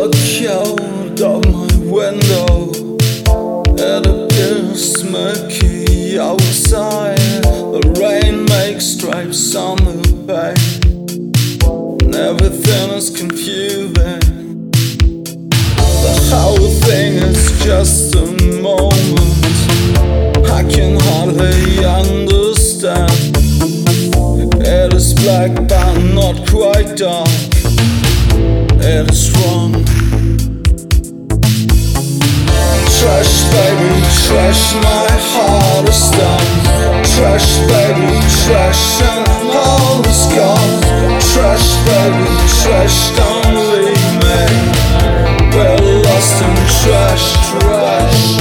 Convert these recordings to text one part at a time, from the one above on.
look out of my window, it appears murky outside. The rain makes stripes on the pane, and everything is confusing. The whole thing is just a moment, I can hardly understand. It is black but not quite dark, it is wrong. Trash baby, trash, my heart is done. Trash baby, trash, and all is gone. Trash baby, trash, don't leave me. We're lost in trash, trash.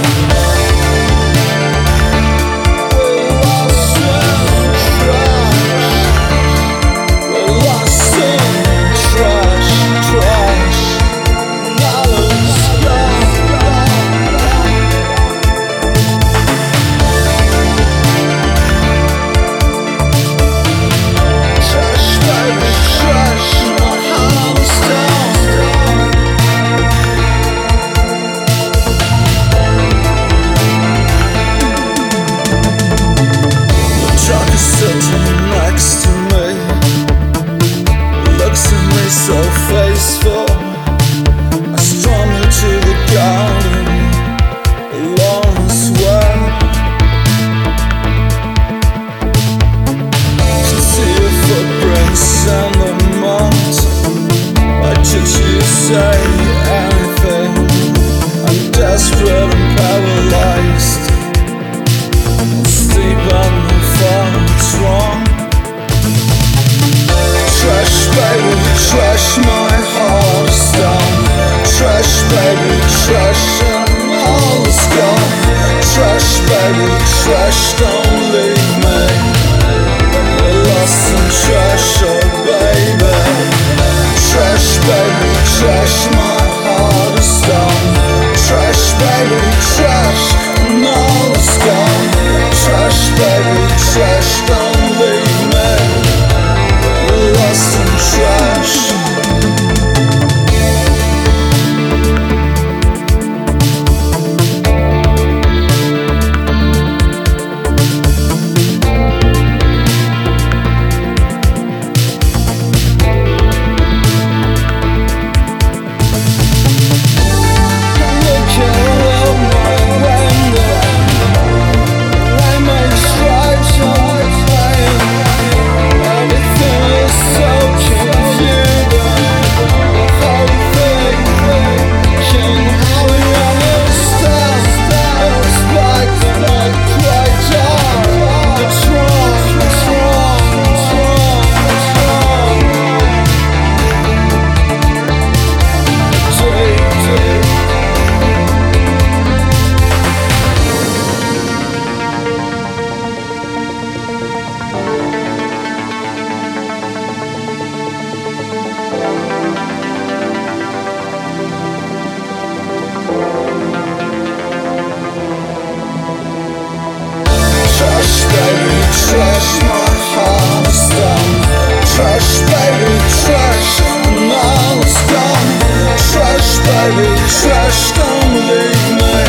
Sitting next to me, looks at me so faithful. I stroll to the garden along this way. Can see your footprints in the mud. Why did you say anything? I'm desperate and paralyzed. It's deep on the what's wrong? Trash baby, trash, my heart is done. Trash baby, trash, and all is gone. Trash baby, trash, don't leave me. We're lost in trash, oh baby. Trash baby, trash, my heart is done. Trash baby, trash, and all is gone. Trash baby, trash, don't leave me. We're lost in trash. Trash, my heart is done. Trash baby, trash, and all is gone. Trash baby, trash, don't leave me.